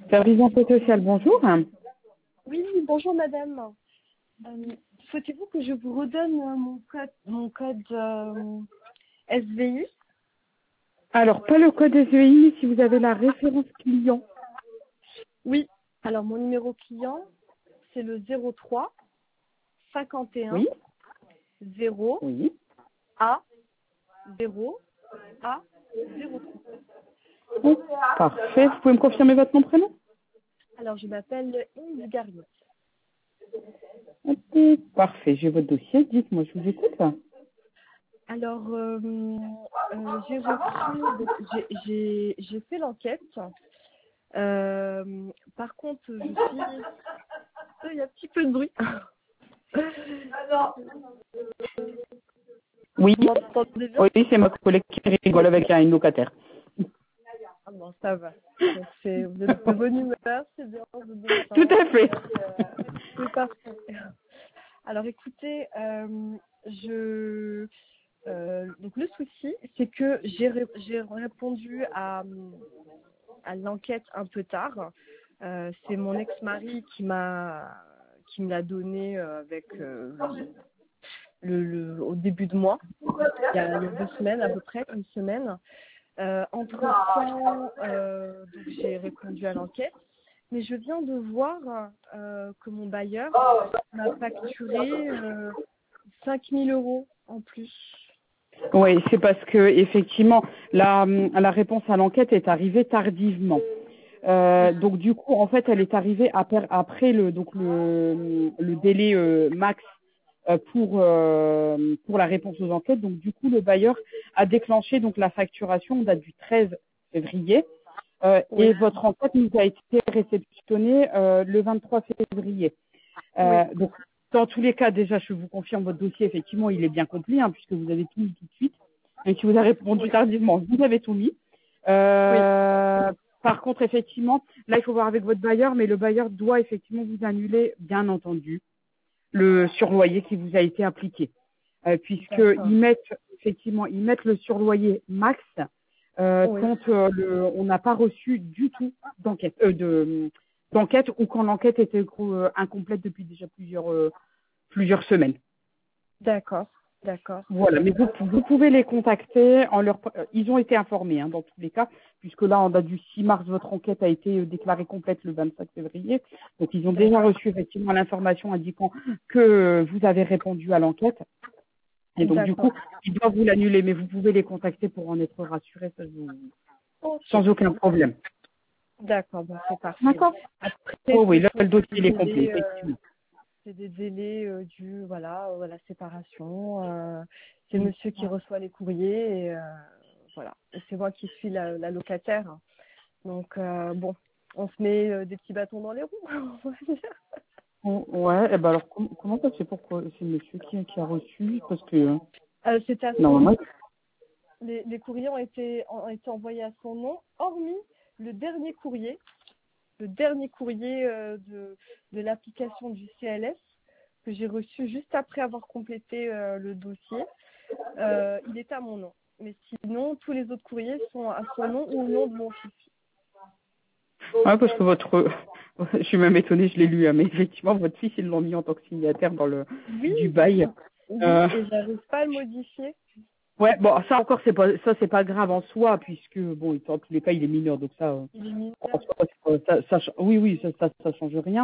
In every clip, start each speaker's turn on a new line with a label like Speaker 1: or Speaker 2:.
Speaker 1: Service d'emploi social, bonjour.
Speaker 2: Oui, bonjour madame. Souhaitez-vous que je vous redonne mon code SVI?
Speaker 1: Alors, pas le code SVI, mais si vous avez la référence client.
Speaker 2: Oui. Alors, mon numéro client, c'est le 03 51
Speaker 1: Oui,
Speaker 2: 0
Speaker 1: oui.
Speaker 2: A 0 A 03.
Speaker 1: Oh, parfait. Vous pouvez me confirmer votre nom, prénom?
Speaker 2: Alors, je m'appelle Yves Garnier.
Speaker 1: Ok, parfait. J'ai votre dossier. Dites-moi, je vous écoute.
Speaker 2: Alors, j'ai reçu, donc, j'ai fait l'enquête. Par contre, il y a un petit peu de bruit.
Speaker 1: Oui,
Speaker 2: Vous m'entendez bien?
Speaker 1: oui, c'est ma collègue qui rigole avec une locataire.
Speaker 2: Ah bon, ça va. Donc vous êtes de bonne humeur, c'est bien, vous êtes de
Speaker 1: Tout
Speaker 2: temps.
Speaker 1: à fait.
Speaker 2: C'est parfait. Alors écoutez, donc le souci, c'est que j'ai répondu à l'enquête un peu tard. C'est mon ex-mari qui me l'a donné avec au début de mois, il y a 2 semaines à peu près, une semaine. Entre-temps, donc j'ai répondu à l'enquête, mais je viens de voir que mon bailleur m'a facturé 5 000 € en plus.
Speaker 1: Oui, c'est parce que effectivement, la réponse à l'enquête est arrivée tardivement. Donc du coup, en fait, elle est arrivée après le délai max pour la réponse aux enquêtes. Donc du coup, le bailleur a déclenché donc la facturation, on date du 13 février,
Speaker 2: Oui,
Speaker 1: et votre enquête nous a été réceptionnée le 23 février.
Speaker 2: oui,
Speaker 1: Donc dans tous les cas, déjà, je vous confirme votre dossier, effectivement, il est bien complet, hein, puisque vous avez tout mis tout de suite. Et si vous avez répondu
Speaker 2: oui,
Speaker 1: tardivement, vous avez tout mis.
Speaker 2: oui.
Speaker 1: Par contre, effectivement, là, il faut voir avec votre bailleur, mais le bailleur doit effectivement vous annuler, bien entendu, le surloyer qui vous a été appliqué,
Speaker 2: D'accord.
Speaker 1: puisqu'ils mettent effectivement, ils mettent le surloyer max
Speaker 2: Oui,
Speaker 1: quand on n'a pas reçu du tout d'enquête ou quand l'enquête était incomplète depuis déjà plusieurs semaines.
Speaker 2: d'accord, d'accord.
Speaker 1: Voilà, mais vous pouvez les contacter ils ont été informés, hein, dans tous les cas, puisque là, en date du 6 mars, votre enquête a été déclarée complète le 25 février. Donc, ils ont déjà
Speaker 2: D'accord,
Speaker 1: reçu effectivement l'information indiquant que vous avez répondu à l'enquête. Et donc, du coup,
Speaker 2: d'accord.
Speaker 1: ils doivent vous l'annuler, mais vous pouvez les contacter pour en être rassuré,
Speaker 2: Ok,
Speaker 1: sans aucun problème.
Speaker 2: d'accord, bon, c'est parfait.
Speaker 1: D'accord.
Speaker 2: Après,
Speaker 1: Oh oui,
Speaker 2: ce
Speaker 1: là,
Speaker 2: sont
Speaker 1: le dossier
Speaker 2: des
Speaker 1: il est complet,
Speaker 2: délais,
Speaker 1: effectivement.
Speaker 2: c'est des délais dus, voilà, à la séparation. C'est monsieur qui reçoit les courriers et voilà. Et c'est moi qui suis la locataire. Donc bon, on se met des petits bâtons dans les roues. On va dire.
Speaker 1: Oh, ouais, et ben alors, comment ça se fait pourquoi c'est monsieur qui a reçu? Parce que,
Speaker 2: C'était à son
Speaker 1: normalement,
Speaker 2: nom. Les courriers ont été envoyés à son nom, hormis le dernier courrier de l'application du CLS que j'ai reçu juste après avoir complété le dossier. Il est à mon nom. Mais sinon, tous les autres courriers sont à son nom ou au nom de mon fils.
Speaker 1: ouais, parce que je suis même étonnée, je l'ai lu, hein, mais effectivement, votre fils, ils l'ont mis en tant que signataire
Speaker 2: Oui,
Speaker 1: du bail.
Speaker 2: oui,
Speaker 1: Euh,
Speaker 2: et j'arrive pas à le modifier.
Speaker 1: ouais, bon, ça encore, c'est pas grave en soi, puisque, bon, dans tous les cas, il est mineur, donc ça,
Speaker 2: Il est mineur.
Speaker 1: en soi, oui, ça change rien.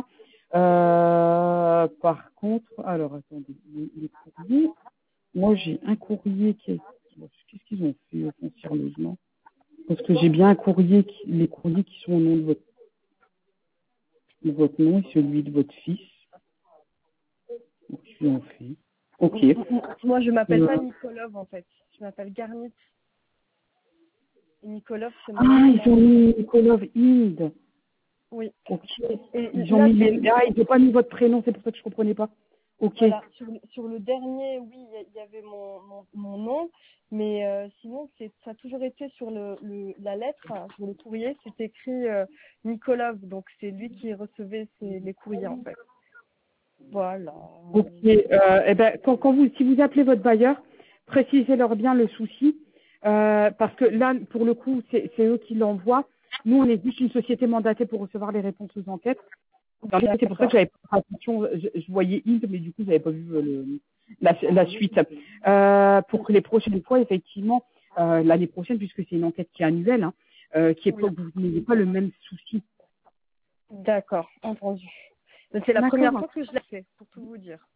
Speaker 1: Par contre, alors, attendez, les courriers, moi, j'ai un courrier qu'est-ce qu'ils ont fait, foncièrement? Parce que j'ai bien un courrier, les courriers qui sont au nom de votre nom et celui de votre fils. Qui ont fait. Ok.
Speaker 2: Moi, je m'appelle
Speaker 1: Euh,
Speaker 2: pas Nikolov, en fait. Je m'appelle Garnit. Et Nikolov, c'est mon
Speaker 1: ah, ils ont
Speaker 2: ex-mari.
Speaker 1: mis Nikolov Inde.
Speaker 2: Oui.
Speaker 1: Ok.
Speaker 2: Et
Speaker 1: Ils ont
Speaker 2: là,
Speaker 1: mis ils n'ont pas mis votre prénom, c'est pour ça que je comprenais pas. Ok.
Speaker 2: voilà, sur le dernier, oui, il y avait mon nom, mais sinon, ça a toujours été sur la lettre, hein, sur le courrier, c'est écrit Nikolov, donc c'est lui qui recevait les courriers, en fait. Voilà.
Speaker 1: Ok. Eh ben, si vous appelez votre bailleur, précisez-leur bien le souci, parce que là, pour le coup, c'est eux qui l'envoient. Nous, on est juste une société mandatée pour recevoir les réponses aux enquêtes. En fait, c'est pour ça que j'avais pas fait attention. Je voyais Int, mais du coup, j'avais pas vu la suite. Pour que les prochaines fois, effectivement, l'année prochaine, puisque c'est une enquête qui est annuelle, hein, qui est pas, que vous n'ayez pas le même souci.
Speaker 2: D'accord, entendu. Mais c'est la
Speaker 1: D'accord.
Speaker 2: première fois que je l'ai fait, pour tout vous dire.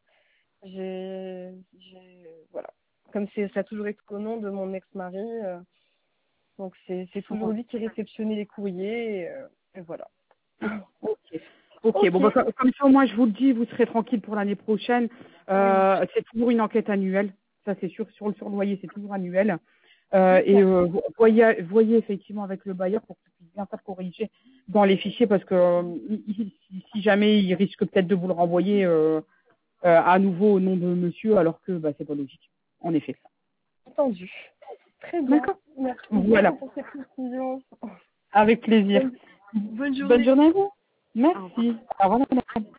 Speaker 2: Voilà. Comme ça a toujours été au nom de mon ex-mari, donc c'est toujours lui qui réceptionnait les courriers, et voilà.
Speaker 1: Ok. Bon, bah, comme ça, moi, je vous le dis, vous serez tranquille pour l'année prochaine. C'est toujours une enquête annuelle. Ça, c'est sûr. Sur le surloyer, c'est toujours annuel. Vous voyez effectivement avec le bailleur pour qu'il puisse bien faire corriger dans les fichiers parce que si jamais il risque peut-être de vous le renvoyer à nouveau au nom de monsieur alors que c'est pas logique. En effet.
Speaker 2: Entendu. Très bien.
Speaker 1: D'accord.
Speaker 2: Merci
Speaker 1: Voilà.
Speaker 2: pour ces précisions.
Speaker 1: Avec plaisir.
Speaker 2: Bonne journée.
Speaker 1: Bonne journée à vous. Merci. Au revoir.